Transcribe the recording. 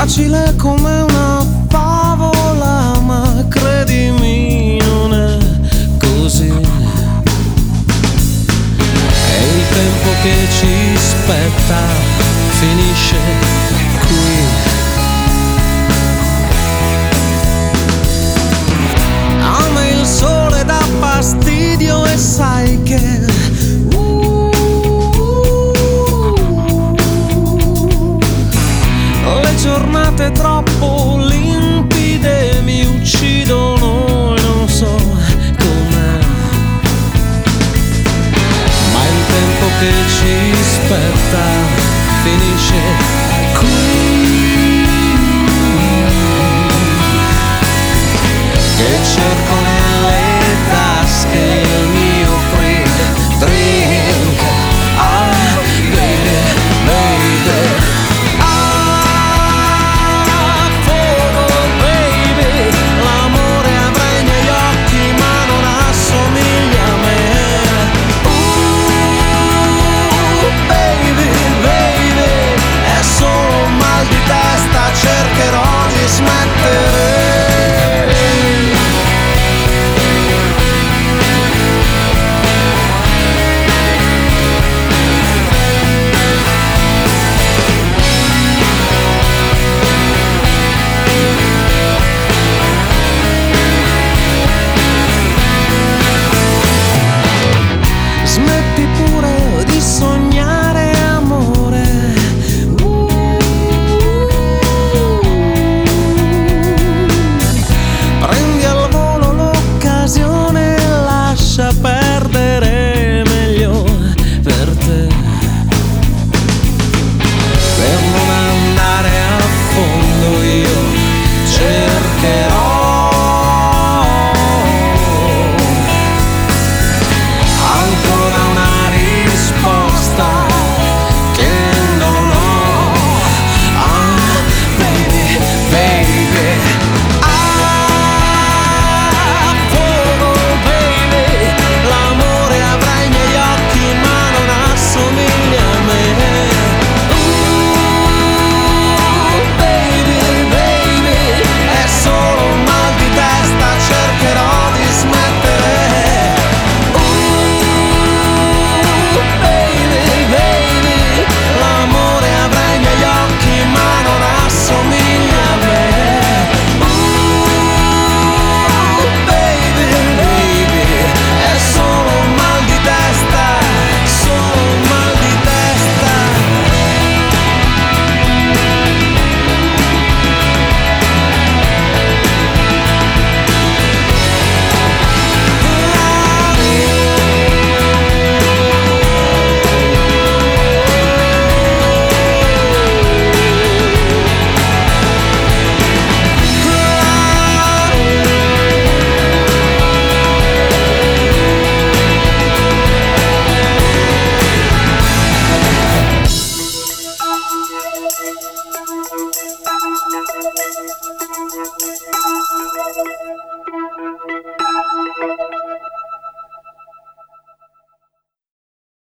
facile come una favola, ma credimi non è così. E il tempo che ci spetta finisce qui. A me il sole dà fastidio e sai che le giornate troppo limpide mi uccidono e non so com'è. Ma il tempo che ci spetta finisce qui. Che cerco nelle tasche il mio free drink. Ah, baby, baby. Ah, fuoco, baby. L'amore avrai negli occhi ma non assomiglia a me. Baby, baby. È solo un mal di testa, cercherò di smettere. Smetti pure di sognare amore. Prendi al volo l'occasione e lascia perdere, meglio per te. Per non andare a fondo io cercherò ancora una risposta che non ho. Ah, baby, baby. Ah, fuoco, baby. L'amore avrai negli occhi ma non assomiglia a me. Baby, baby. È solo un mal di testa, cercherò di smettere. Baby, baby, l'amore avrai negli occhi ma non assomiglia a me. Baby, baby, è solo un mal di testa, solo un mal di testa. Thank you.